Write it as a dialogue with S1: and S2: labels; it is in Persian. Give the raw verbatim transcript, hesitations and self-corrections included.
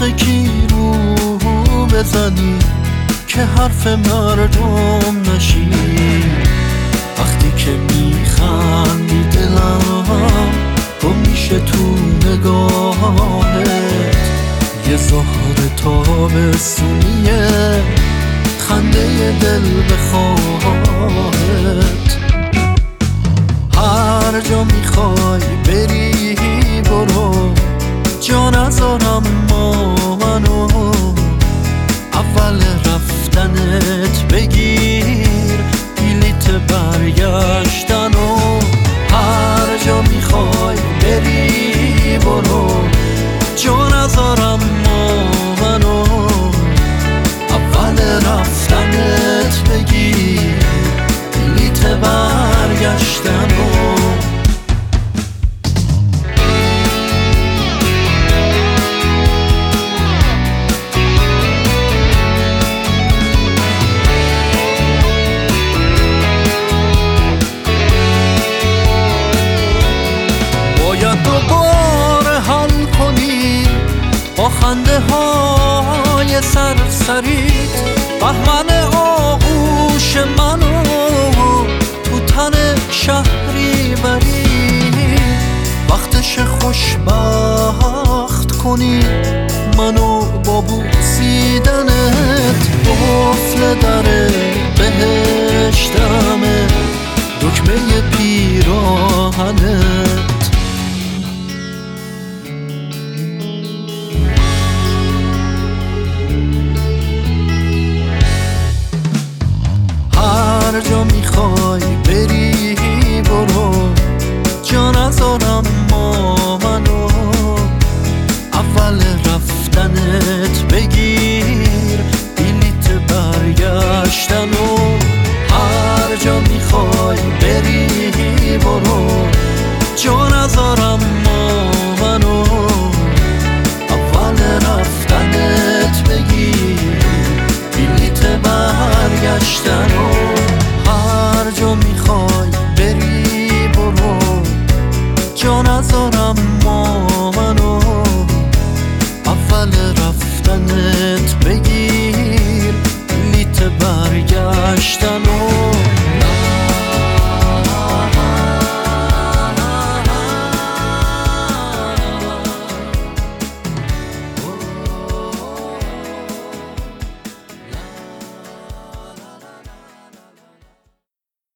S1: عشق کی رو بزنی که حرف مردم نشی. وقتی که میخندی دلم گم میشه تو نگاهت. یه زهر تابستونیه خنده دل بخواهت. هر جا میخوای بری برو، جا نذارم ما منو. اول رفتنت بگیر بلیت برگشتنو. هر جا میخوای بری برو، جا نذارم ما منو. اول رفتنت بگیر بلیت برگشتنو. دوباره حل کنی با خنده های سرسریت. بهمن آغوش منو تو تن شهری بری. وقتش خوشبخت کنی منو با بوسیدنت. قفل در بهشتمه دکمه پیراهنه.